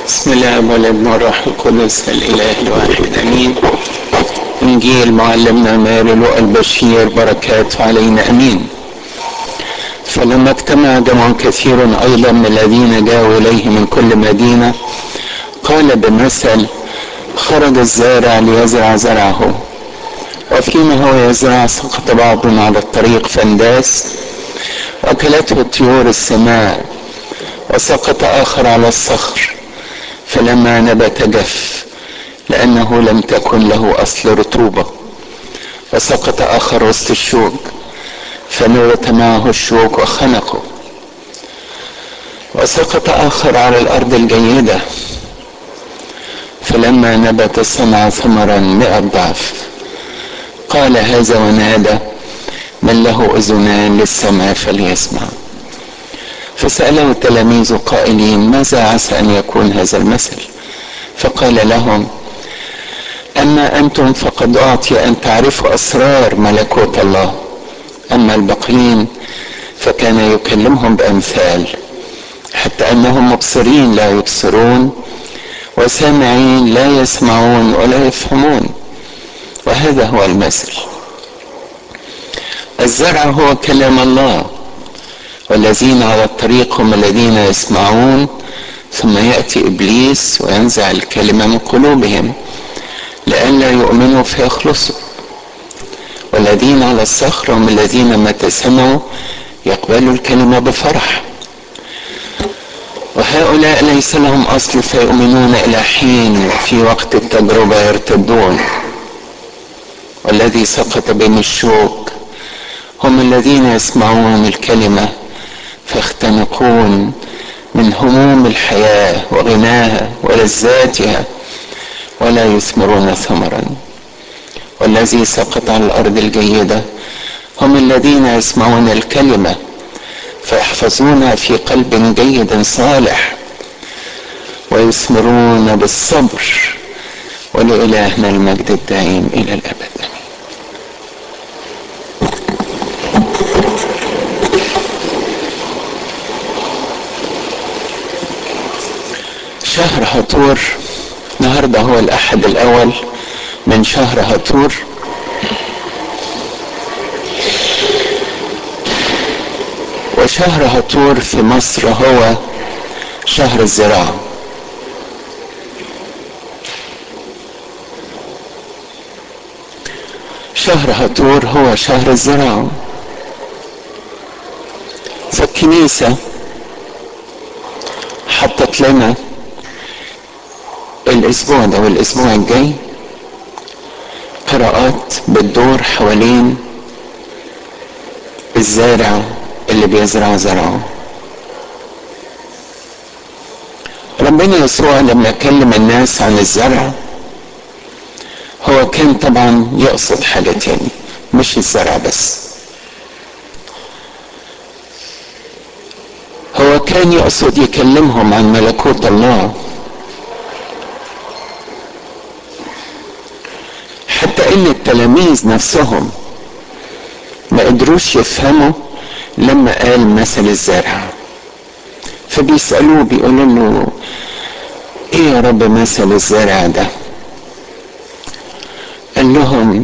بسم الله والابن والروح القدس الاله الواحد امين. انجيل معلمنا ماري لوقا البشير بركاته علينا امين. فلما اجتمع جمع كثير ايضا من الذين جاءوا اليه من كل مدينه قال بمثل: خرج الزارع ليزرع زرعه، وفيما هو يزرع سقط بعض على الطريق فانداس واكلته طيور السماء، وسقط اخر على الصخر فلما نبت جف لأنه لم تكن له أصل رطوبة، وسقط آخر وسط الشوك فنبت معه الشوك وخنقه، وسقط آخر على الأرض الجيدة فلما نبت صنع ثمرا 100 ضعف. قال هذا ونادى: من له أذنان للسمع فليسمع. فسأله التلاميذ قائلين: ماذا عسى أن يكون هذا المثل؟ فقال لهم: أما أنتم فقد أعطي أن تعرفوا أسرار ملكوت الله، أما الباقين فكان يكلمهم بأمثال، حتى أنهم مبصرين لا يبصرون، وسامعين لا يسمعون ولا يفهمون. وهذا هو المثل: الزرع هو كلام الله، والذين على الطريق هم الذين يسمعون، ثم يأتي إبليس وينزع الكلمة من قلوبهم لئلا يؤمنوا فيخلصوا. والذين على الصخر هم الذين متى سمعوا يقبلوا الكلمة بفرح، وهؤلاء ليس لهم أصل فيؤمنون إلى حين في وقت التجربة يرتدون. والذي سقط بين الشوك هم الذين يسمعون الكلمة فيختنقون من هموم الحياة وغناها ولذاتها ولا يثمرون ثمرا. والذي سقط على الأرض الجيدة هم الذين يسمعون الكلمة فيحفظونها في قلب جيد صالح ويثمرون بالصبر. ولإلهنا المجد الدائم إلى الأبد. شهر هطور، النهارده هو الأحد الأول من شهر هطور. وشهر هطور في مصر هو شهر الزراعة. شهر هطور هو شهر الزراعة. فالكنيسة حطت لنا الأسبوع ده والأسبوع الجاي قراءات بتدور حوالين الزارع اللي بيزرع زرعه. ربنا يسوع لما كلم الناس عن الزرع هو كان طبعا يقصد حاجة تاني، مش الزرع بس. هو كان يقصد يكلمهم عن ملكوت الله، حتى ان التلاميذ نفسهم ما قدروش يفهموا لما قال مثل الزرع. فبيسألوه بيقولوا له: ايه يا رب مثل الزرع ده؟ قال لهم: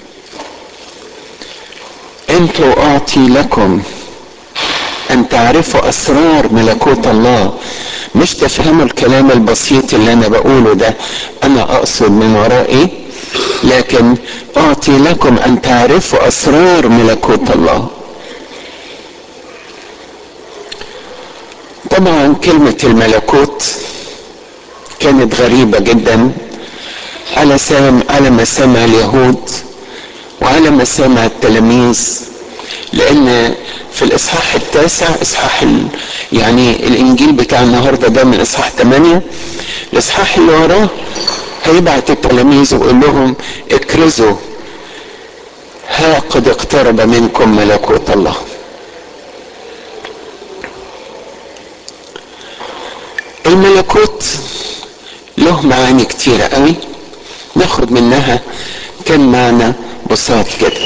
انتوا اعطي لكم ان تعرفوا اسرار ملكوت الله، مش تفهموا الكلام البسيط اللي انا بقوله ده انا اقصد من ورائي، لكن اعطي لكم ان تعرفوا اسرار ملكوت الله. طبعا كلمة الملكوت كانت غريبة جدا على مسامع اليهود وعلى مسامع التلاميذ، لان في الاصحاح 9 يعني الانجيل بتاع النهارده ده من اصحاح 8، الاصحاح اللي وراه هيبعت التلاميذ ويقول لهم: اكرزوا ها قد اقترب منكم ملكوت الله. الملكوت له معاني كتيرة قوي، ناخد منها كم معنى بسيط كده.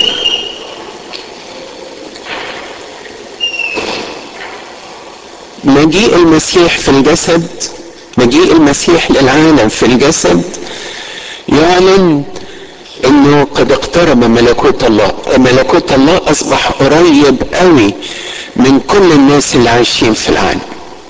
مجيء المسيح في الجسد مجيء المسيح للعالم في الجسد يعلن انه قد اقترب ملكوت الله. ملكوت الله اصبح قريب قوي من كل الناس اللي عايشين في العالم.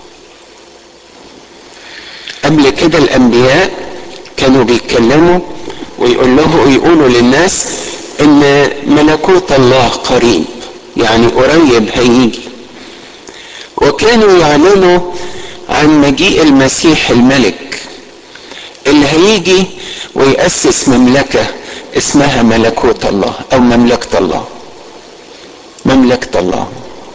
قبل كده الانبياء كانوا بيتكلموا ويقولوا للناس ان ملكوت الله قريب، يعني قريب هيجي. وكانوا يعلنوا عن مجيء المسيح الملك اللي هيجي ويأسس مملكة اسمها ملكوت الله او مملكة الله. مملكة الله.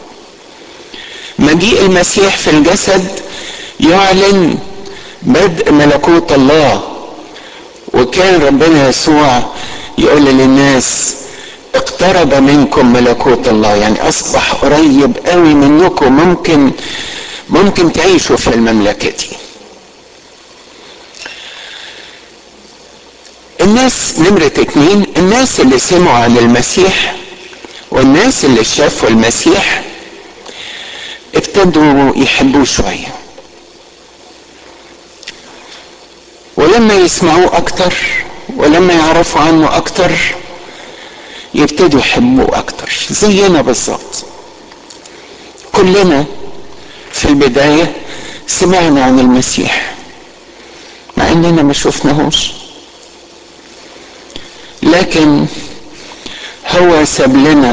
مجيء المسيح في الجسد يعلن بدء ملكوت الله. وكان ربنا يسوع يقول للناس اقترب منكم ملكوت الله، يعني اصبح قريب قوي منكم، ممكن تعيشوا في المملكة دي. الناس نمرة 2، الناس اللي سمعوا عن المسيح والناس اللي شافوا المسيح ابتدوا يحبوه شوية، ولما يسمعوه اكتر ولما يعرفوا عنه اكتر يبتدوا يحبوه اكتر. زينا بالظبط، كلنا في البداية سمعنا عن المسيح مع اننا ما شفناهوش، لكن هو ساب لنا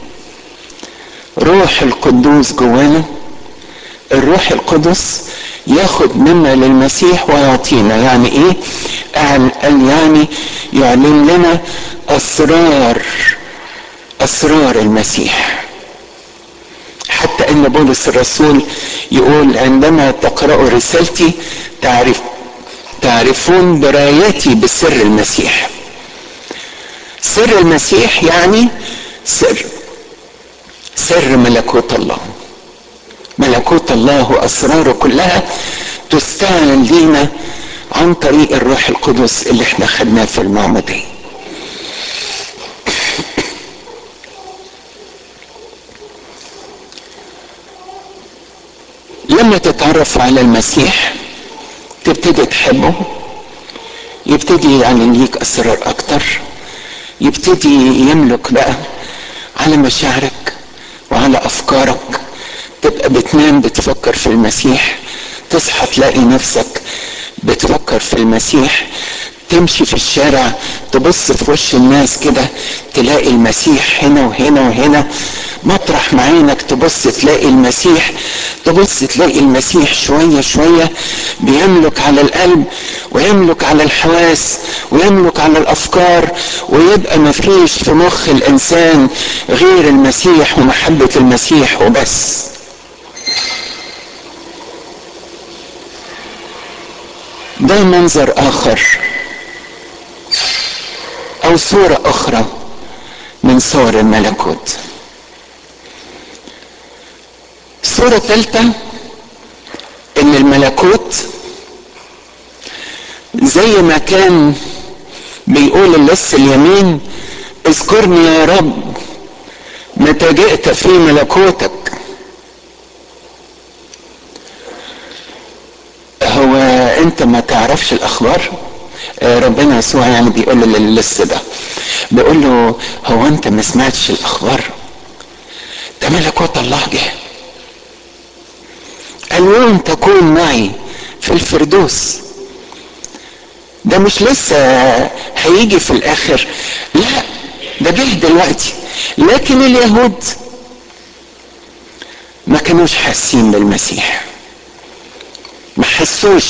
روح القدوس جوانا. الروح القدس ياخد منا للمسيح ويعطينا. يعني ايه؟ قال يعني يعلن لنا اسرار المسيح. حتى ان بولس الرسول يقول عندما تقرأوا رسالتي تعرفون درايتي بسر المسيح. سر المسيح يعني سر ملكوت الله. ملكوت الله واسراره كلها تستعلن لينا عن طريق الروح القدس اللي احنا خدناه في المعمودية. لما تتعرف على المسيح تبتدي تحبه، يبتدي يعلن ليك اسرار اكتر، يبتدي يملك بقى على مشاعرك وعلى افكارك. تبقى بتنام بتفكر في المسيح، تصحى تلاقي نفسك بتفكر في المسيح، تمشي في الشارع تبص في وش الناس كده تلاقي المسيح هنا وهنا وهنا. مطرح ما عينك تبص تلاقي المسيح، تبص تلاقي المسيح شوية شوية بيملك على القلب ويملك على الحواس ويملك على الافكار، ويبقى مفيش في مخ الانسان غير المسيح ومحبة المسيح وبس. ده منظر اخر او صورة اخرى من صور الملكوت. صورة ثالثة ان الملكوت زي ما كان بيقول اللص اليمين اذكرني يا رب متى جئت في ملكوتك. هو انت ما تعرفش الاخبار؟ ربنا يسوع يعني بيقول للص ده، بيقول له هو انت ما سمعتش الاخبار؟ ده ملكوت الله جه، اليوم تكون معي في الفردوس. ده مش لسه هيجي في الاخر، لا ده جه دلوقتي. لكن اليهود ما كانوش حاسين بالمسيح، ما حسوش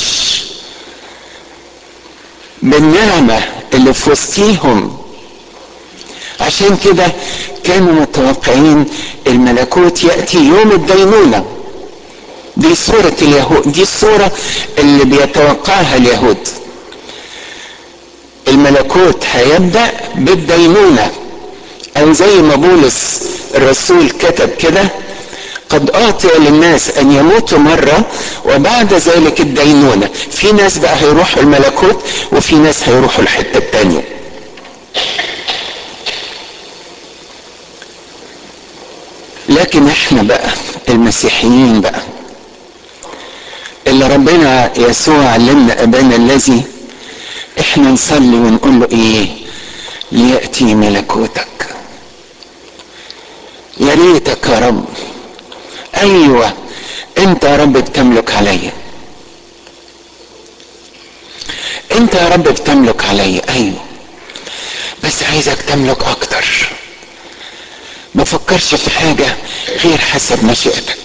بالنعمة اللي في وسطيهم، عشان كده كانوا متوقعين الملكوت يأتي يوم الدينونة. دي صورة اليهود، دي الصورة اللي بيتوقعها اليهود. الملكوت هيبدأ بالدينونة، او زي ما بولس الرسول كتب كده قد اعطي للناس ان يموتوا مرة وبعد ذلك الدينونة. في ناس بقى هيروحوا الملكوت وفي ناس هيروحوا الحتة التانية. لكن احنا بقى المسيحيين بقى اللي ربنا يسوع علمنا ابانا الذي احنا نصلي ونقول له ايه؟ ليأتي ملكوتك. يا ريتك يا رب، ايوه انت يا رب بتملك عليا، انت يا رب بتملك عليا، ايوه بس عايزك تملك اكتر. ما فكرش في حاجة غير حسب مشيئتك،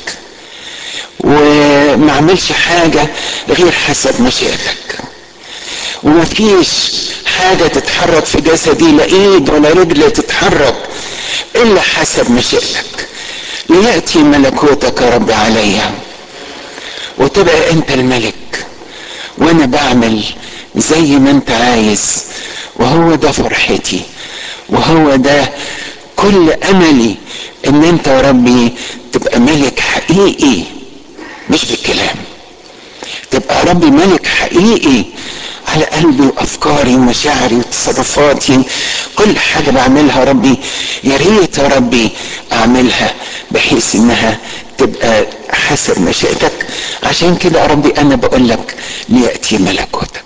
وما عملش حاجة غير حسب مشيئتك، ومفيش حاجة تتحرك في جسدي، لا ايد ولا رجل تتحرك الا حسب مشيئتك. ليأتي ملكوتك يا رب عليا، وتبقى انت الملك وانا بعمل زي ما انت عايز. وهو ده فرحتي، وهو ده كل املي، ان انت يا ربي تبقى ملك حقيقي مش بالكلام، تبقى يا ربي ملك حقيقي على قلبي وافكاري ومشاعري وتصرفاتي. كل حاجه بعملها ربي يا ريت يا ربي اعملها بحيث انها تبقى حسب مشيئتك. عشان كده يا ربي انا بقول لك ليأتي ملكوتك.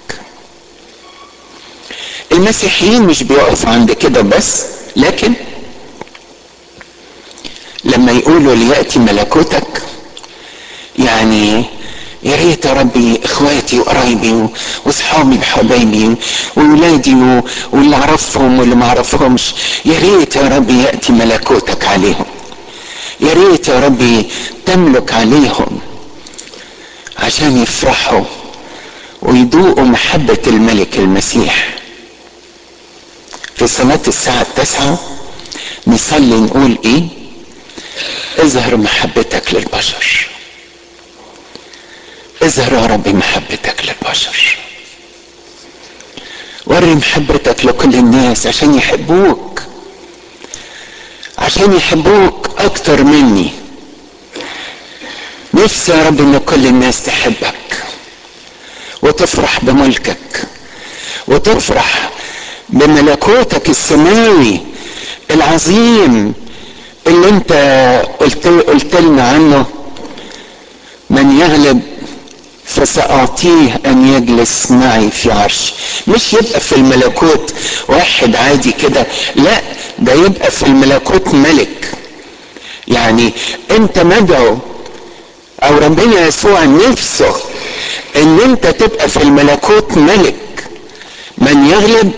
المسيحيين مش بيقفوا عند كده بس، لكن لما يقولوا ليأتي ملكوتك يعني يا ريت يا ربي اخواتي وقرايبي واصحابي وحبايبي وولادي واللي اعرفهم واللي ما اعرفهمش، يا ريت يا ربي يأتي ملكوتك عليهم، يا ريت يا ربي تملك عليهم عشان يفرحوا ويذوقوا محبة الملك المسيح. في صلاة الساعة 9 نصلي نقول ايه؟ اظهر محبتك للبشر، اظهر يا ربي محبتك للبشر، وري محبتك لكل الناس عشان يحبوك، عشان يحبوك اكتر مني. نفسي يا رب ان كل الناس تحبك وتفرح بملكك وتفرح بملكوتك السماوي العظيم اللي انت قلت لنا عنه. من يغلب فسأعطيه ان يجلس معي في عرشي. مش يبقى في الملكوت واحد عادي كده، لا ده يبقى في الملكوت ملك. يعني انت مدعو او ربنا يسوع نفسه ان انت تبقى في الملكوت ملك. من يغلب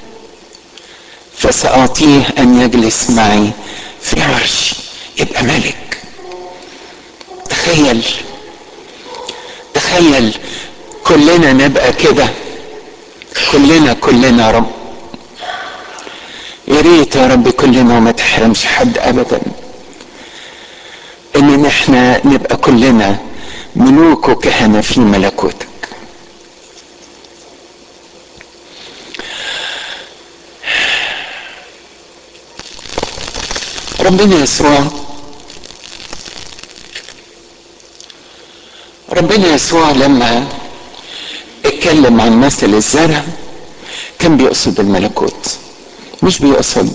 فسأعطيه ان يجلس معي في عرشي، يبقى ملك. تخيل تخيل كلنا نبقى كده، كلنا يا رب، يا ريت يا رب كلنا وما تحرمش حد ابدا، ان احنا نبقى كلنا ملوك وكهنة في ملكوتك. ربنا يسوع لما اتكلم عن مثل الزرع كان بيقصد الملكوت، مش بيقصد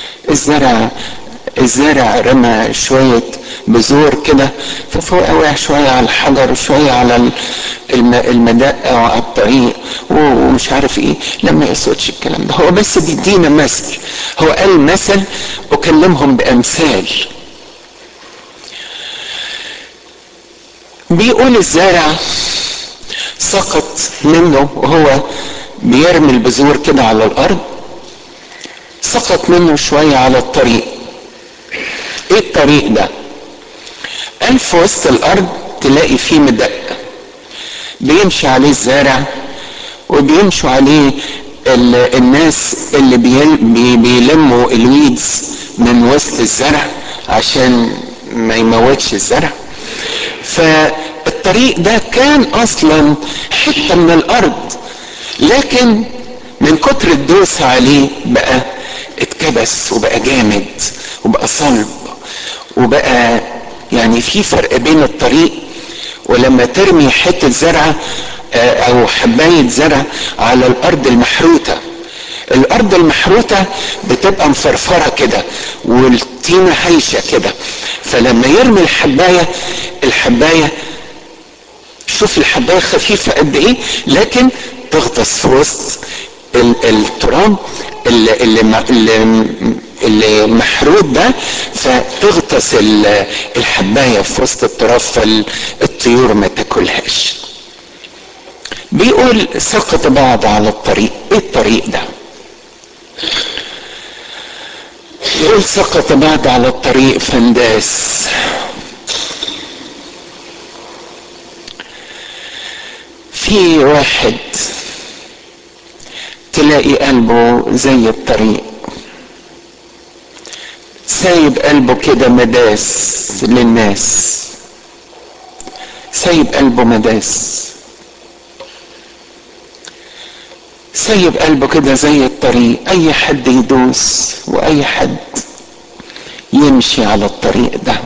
الزرع رمى شوية بذور كده ففوق وقع شوية على الحجر وشوية على المدقة وعلى الطريق ومش عارف ايه. لما يقصدش الكلام ده، هو بس بيدينا مثل. هو قال مثل وكلمهم بأمثال. بيقول الزارع سقط منه وهو بيرمي البذور كده على الارض، سقط منه شوية على الطريق. ايه الطريق ده؟ قال في وسط الارض تلاقي فيه مدق بيمشي عليه الزارع وبيمشوا عليه الناس اللي بيلموا الويدز من وسط الزرع عشان ما يموتش الزرع. فالطريق ده كان اصلا حتة من الارض، لكن من كتر الدوس عليه بقى اتكبس وبقى جامد وبقى صلب وبقى يعني في فرق بين الطريق ولما ترمي حتة زرعة او حباية زرع على الارض المحروتة. الارض المحروتة بتبقى مفرفرة كده والطينة هايشة كده، فلما يرمي الحباية شوف الحباية خفيفة قد ايه، لكن تغطس في وسط التراب اللي محرود ده، فتغطس الحباية في وسط التراب فالطيور ما تاكلهاش. بيقول سقط بعض على الطريق. ايه الطريق ده؟ يقول سقط بعض على الطريق فانداس. في واحد تلاقي قلبه زي الطريق، سايب قلبه كده مداس للناس، سايب قلبه مداس، سايب قلبه كده زي الطريق، اي حد يدوس واي حد يمشي على الطريق ده.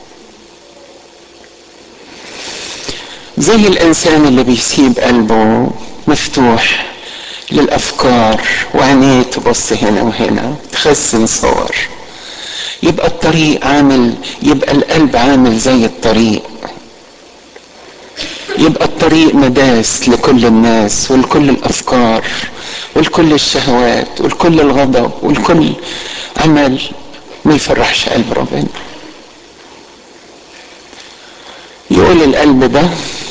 زي الانسان اللي بيسيب قلبه مفتوح للافكار وعينيه تبص هنا وهنا تخزن صور، يبقى الطريق عامل، يبقى القلب عامل زي الطريق، يبقى الطريق مداس لكل الناس ولكل الافكار ولكل الشهوات ولكل الغضب ولكل عمل ما يفرحش قلب ربنا. يقول القلب ده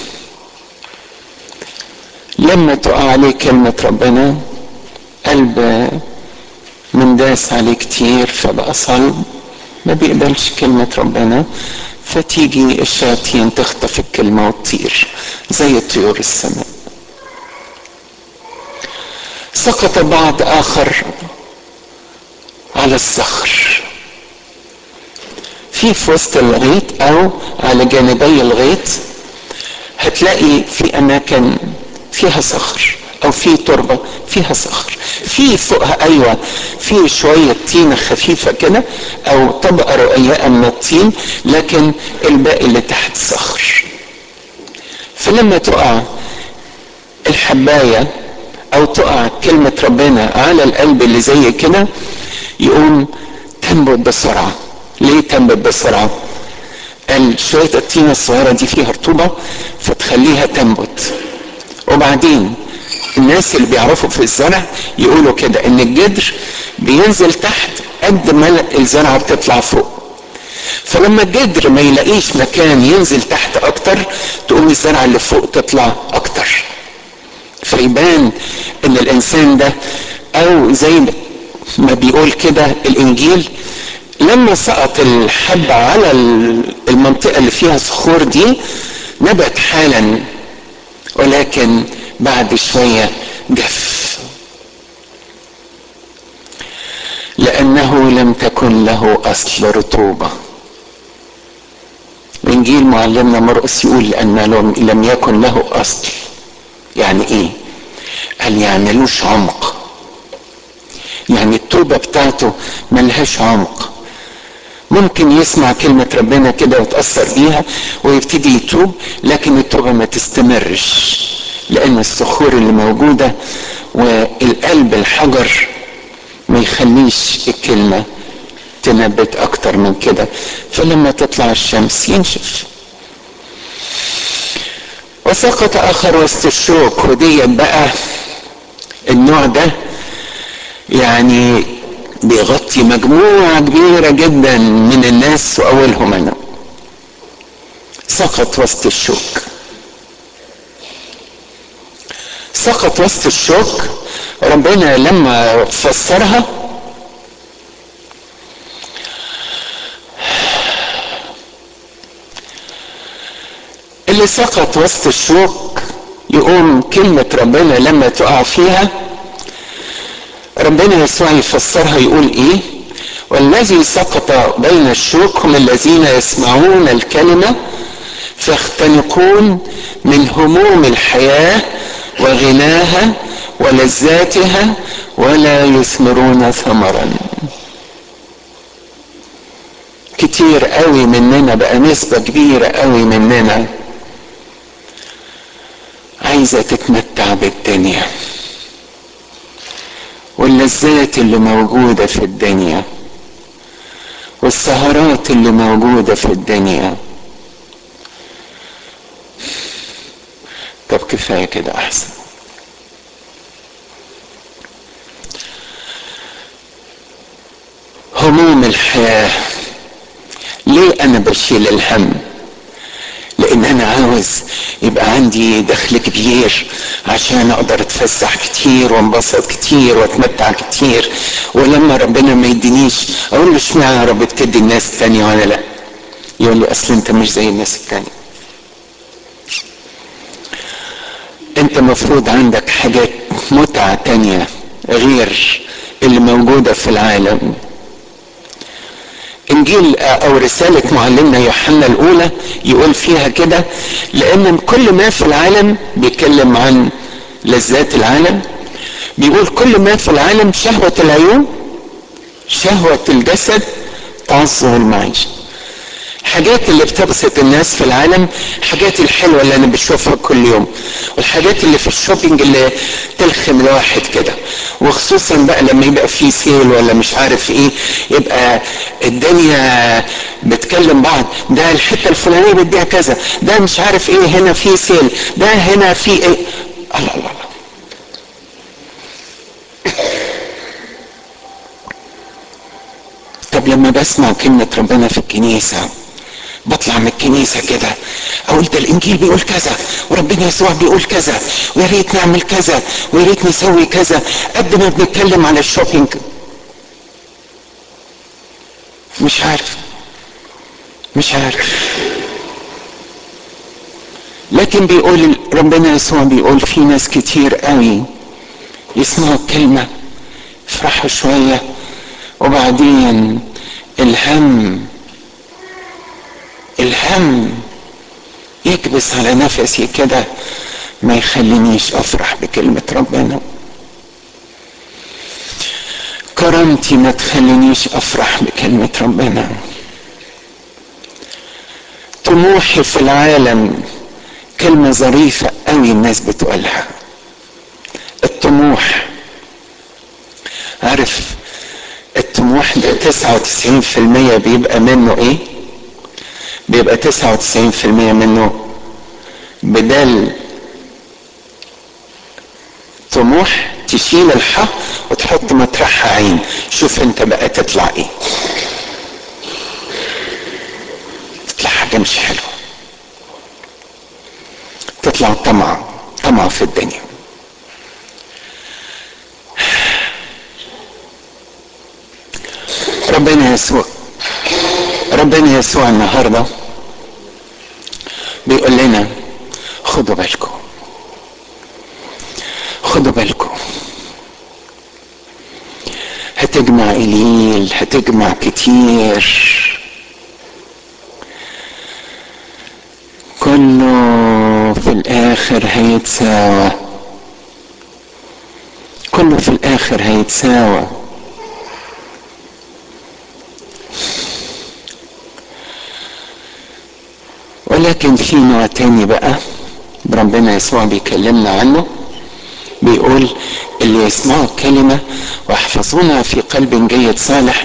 لما تقع عليه كلمة ربنا، قلب منداس عليه كتير فبقى صلب ما بيقبلش كلمة ربنا، فتيجي الشياطين تخطف الكلمة وتطير زي طيور السماء. سقط بعض آخر على الصخر، في وسط الغيط أو على جانبي الغيط هتلاقي في أماكن فيها صخر أو في تربة فيها صخر، في فوقها أيوة في شوية طينة خفيفة كده أو طبقة رقيقة من الطين، لكن الباقي اللي تحت صخر. فلما تقع الحباية أو تقع كلمة ربنا على القلب اللي زي كده، يقوم تنبت بسرعة. ليه تنبت بسرعة؟ قال شوية الطينة الصغيرة دي فيها رطوبة فتخليها تنبت. وبعدين الناس اللي بيعرفوا في الزرع يقولوا كده ان الجدر بينزل تحت قد ما الزرعة بتطلع فوق، فلما الجدر ما يلاقيش مكان ينزل تحت اكتر تقوم الزرعة اللي فوق تطلع اكتر. فيبان ان الانسان ده او زي ما بيقول كده الانجيل، لما سقط الحب على المنطقة اللي فيها صخور دي نبت حالا، ولكن بعد شوية جف لأنه لم تكن له أصل رطوبة. الإنجيل معلمنا مرقس يقول لأنه لم يكن له أصل. يعني إيه؟ قال يعني ملوش عمق، يعني التوبة بتاعته ملهاش عمق. ممكن يسمع كلمة ربنا كده وتأثر بيها ويبتدي يتوب، لكن التوبة ما تستمرش لأن الصخور اللي موجودة والقلب الحجر ما يخليش الكلمة تنبت أكتر من كده، فلما تطلع الشمس ينشف. وسقط آخر وسط الشوك، ودي بقى النوع ده يعني بيغطي مجموعة كبيرة جدا من الناس وأولهم أنا. سقط وسط الشوك. سقط وسط الشوك ربنا لما فسرها اللي سقط وسط الشوك يقوم كلمة ربنا لما تقع فيها ربنا يسوع يفسرها يقول ايه؟ والذي سقط بين الشوك هم الذين يسمعون الكلمة فيختنقون من هموم الحياة وغناها ولذاتها ولا يثمرون ثمرا. كتير قوي مننا بقى، نسبة كبيرة قوي مننا عايزة تتمتع بالدنيا واللذات اللي موجودة في الدنيا والسهرات اللي موجودة في الدنيا، كفاية كده احسن. هموم الحياة. ليه انا بشيل الهم؟ لان انا عاوز يبقى عندي دخل كبير عشان اقدر اتفسح كتير وانبسط كتير واتمتع كتير، ولما ربنا ما يدينيش اقول له اشمعنى يا رب بتدي الناس التانية وانا لا؟ يقول لي اصل انت مش زي الناس التانية. انت مفروض عندك حاجات متعة تانية غير اللي موجودة في العالم. انجيل او رسالة معلمنا يوحنا الاولى يقول فيها كده: لان كل ما في العالم، بيتكلم عن لذات العالم، بيقول كل ما في العالم شهوة العيون، شهوة الجسد، تعظم المعيشة. الحاجات اللي بتبسط الناس في العالم، الحاجات الحلوة اللي انا بشوفها كل يوم، والحاجات اللي في الشوبينج اللي تلخم الواحد كده، وخصوصا بقى لما يبقى في سيل ولا مش عارف ايه، يبقى الدنيا بتكلم بعض، ده الحتة الفلانية بتبيع كذا، ده مش عارف ايه، هنا في سيل، ده هنا في ايه. الله الله الله. طب لما بسمع كلمة ربنا في الكنيسة، بطلع من الكنيسة كده اقول ده الانجيل بيقول كذا، وربنا يسوع بيقول كذا، ويا ريت نعمل كذا، ويا ريت نسوي كذا، قد ما بنتكلم على الشوبينج. مش عارف. لكن بيقول ربنا يسوع، بيقول في ناس كتير قوي يسمعوا الكلمة يفرحوا شوية، وبعدين الهم يكبس على نفسي كده، ما يخلينيش افرح بكلمة ربنا. كرامتي ما تخلينيش افرح بكلمة ربنا. طموحي في العالم، كلمة ظريفة قوي الناس بتقولها، الطموح. عارف الطموح ده 99% بيبقى منه ايه؟ بيبقى 99% منه بدل طموح تشيل الحاء وتحط مطرحها عين. شوف انت بقى تطلع ايه؟ تطلع حاجة مش حلوة، تطلع طمع في الدنيا. ربنا يسوع النهارده بيقول لنا خدوا بالكم، هتجمع قليل، هتجمع كتير، كله في الاخر هيتساوى. ولكن في نوع تاني بقى ربنا يسوع بيكلمنا عنه، بيقول اللي يسمعوا الكلمة ويحفظونها في قلب جيد صالح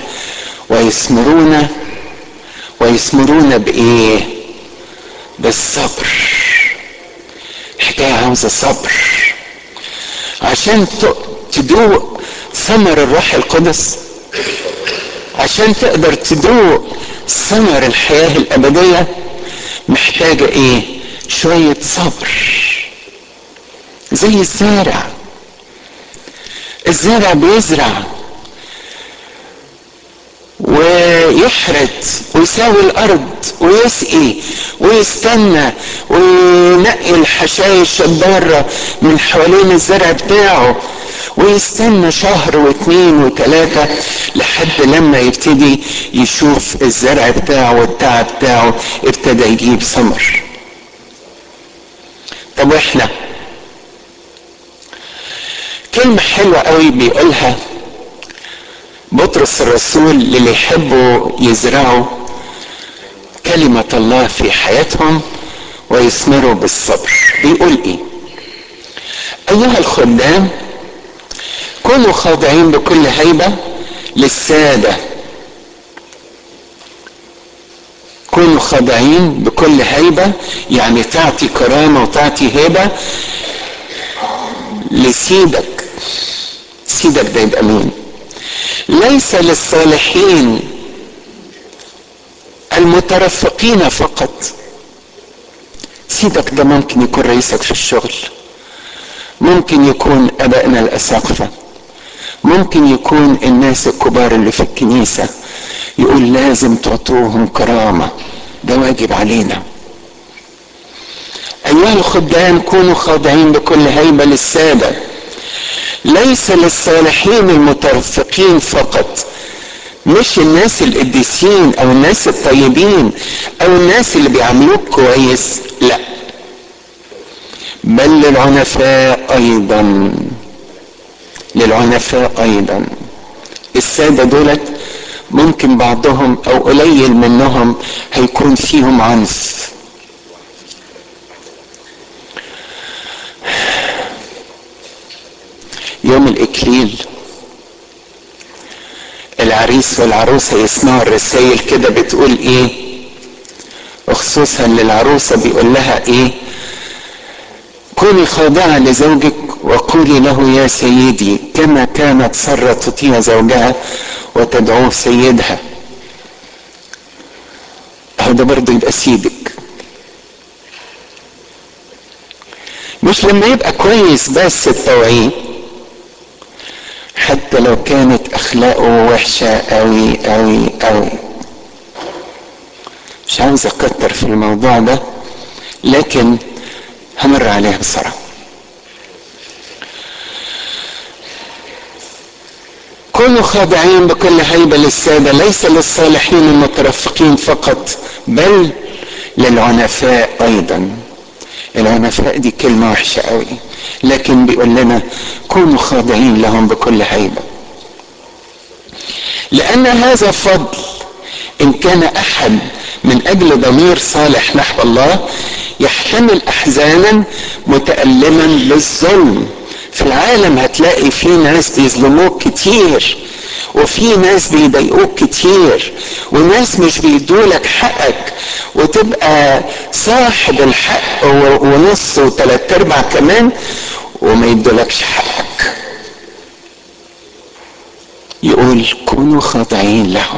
ويثمرون بايه؟ بالصبر. حكاية عاوزة صبر عشان تدوق ثمر الروح القدس، عشان تقدر تدوق ثمر الحياة الأبدية. محتاجة ايه؟ شوية صبر. زي الزارع بيزرع ويحرث ويساوي الارض ويسقي ويستنى وينقي الحشائش الضارة من حوالين الزرع بتاعه، ويستنى شهر واثنين وثلاثة لحد لما يبتدي يشوف الزرع بتاعه والتعب بتاعه ابتدى يجيب ثمر. طب واحنا كلمة حلوة قوي بيقولها بطرس الرسول للي يحبوا يزرعوا كلمة الله في حياتهم ويثمروا بالصبر. بيقول ايه؟ ايها الخدام كونوا خاضعين بكل هيبة للسادة. كونوا خاضعين بكل هيبة، يعني تعطي كرامة وتعطي هيبة لسيدك. سيدك ده يبقى مين؟ ليس للصالحين المترفقين فقط. سيدك ده ممكن يكون رئيسك في الشغل، ممكن يكون ابائنا الاساقفة، ممكن يكون الناس الكبار اللي في الكنيسة، يقول لازم تعطوهم كرامة، ده واجب علينا. ايها الخدام كونوا خاضعين بكل هيبة للسادة. ليس للصالحين المترفقين فقط، مش الناس القديسين او الناس الطيبين او الناس اللي بيعملوك كويس، لا، بل للعنفاء ايضا. للعنفاء ايضا. السادة دولت ممكن بعضهم او قليل منهم هيكون فيهم عنف. يوم الاكليل العريس والعروسة يسمعوا الرسائل كده بتقول ايه، وخصوصا للعروسة بيقول لها ايه؟ كوني خاضعة لزوجك وقولي له يا سيدي، كما كانت سارة تطيع زوجها وتدعوه سيدها. هذا برضه يبقى سيدك. مش لما يبقى كويس بس التوعيه، حتى لو كانت اخلاقه وحشة قوي قوي قوي. مش عاوز اكتر في الموضوع ده، لكن همر عليها بسرعة. كونوا خاضعين بكل هيبة للسادة، ليس للصالحين المترفقين فقط، بل للعنفاء ايضا. العنفاء دي كلمة وحشة قوي، لكن بيقول لنا كونوا خاضعين لهم بكل هيبة، لان هذا فضل. ان كان احد من اجل ضمير صالح نحو الله يحتمل احزانا متألما بالظلم. في العالم هتلاقي في ناس بيظلموك كتير، وفي ناس بيضايقوك كتير، وناس مش بيدولك حقك، وتبقى صاحب الحق ونص وثلاث ارباع كمان وما يدولكش حقك. يقول كونوا خاضعين لهم،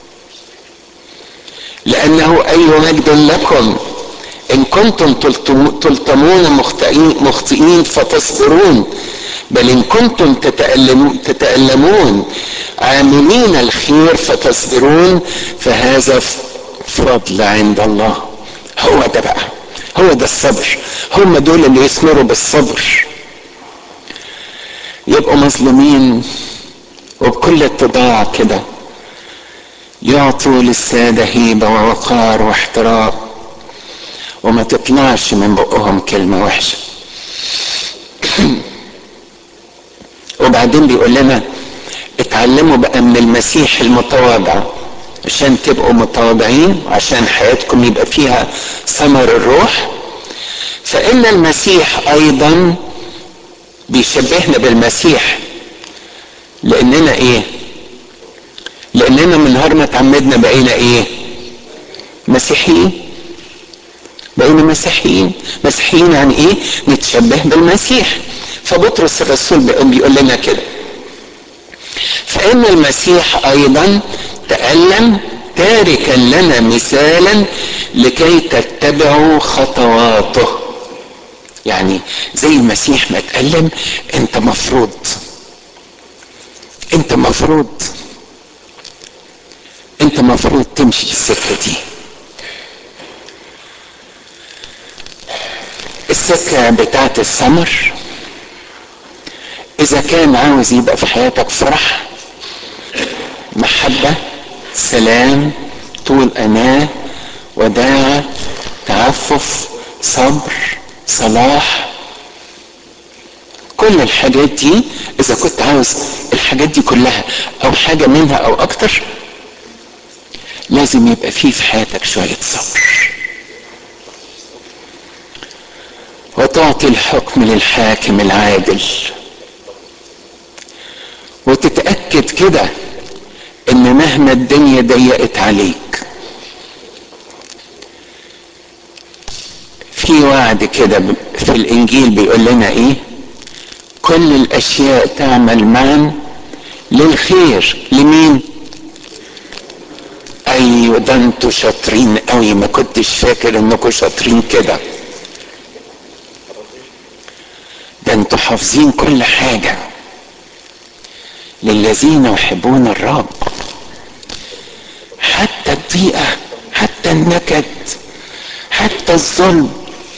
لانه اي مجد لكم ان كنتم تلطمون مخطئين فتصبرون، بل ان كنتم تتألمون عاملين الخير فتصبرون، فهذا فضل عند الله. هو ده بقى، هو ده الصبر. هم دول اللي يثمروا بالصبر، يبقوا مظلومين وبكل اتضاع كده يعطوا للسادة هيبة ووقار واحترام، وما تطلعش من بقهم كلمة وحشة. وبعدين بيقول لنا اتعلموا بقى من المسيح المتواضع عشان تبقوا متواضعين، عشان حياتكم يبقى فيها ثمر الروح. فإن المسيح أيضا بيشبهنا بالمسيح، لأننا إيه؟ لأننا من نهار ما اتعمدنا بقينا إيه؟ مسيحيين. بقينا مسيحيين. مسيحيين يعني إيه؟ نتشبه بالمسيح. فبطرس الرسول بيقول لنا كده، فإن المسيح أيضا تألم تاركا لنا مثالا لكي تتبعوا خطواته. يعني زي المسيح ما تألم، انت مفروض تمشي السكة دي. السكة بتاعت الثمر، اذا كان عاوز يبقى في حياتك فرح، محبة، سلام، طول أناة، وداعة، تعفف، صبر، صلاح، كل الحاجات دي اذا كنت عاوز الحاجات دي كلها او حاجة منها او اكتر، لازم يبقى فيه في حياتك شوية صبر، وتعطي الحكم للحاكم العادل، وتتأكد كده ان مهما الدنيا ضيقت عليك، في وعد كده في الانجيل بيقول لنا ايه؟ كل الاشياء تعمل معا للخير. لمين؟ ايوه، ده انتوا شاطرين قوي، ما كنتش فاكر انكم شاطرين كده. ده انتوا حافظين كل حاجة. للذين يحبون الرب، حتى الضيقة، حتى النكد، حتى الظلم،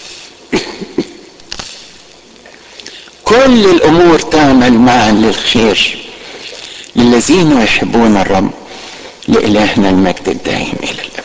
كل الامور تعمل معا للخير للذين يحبون الرب. لإلهنا المجد الدائم الى الابد.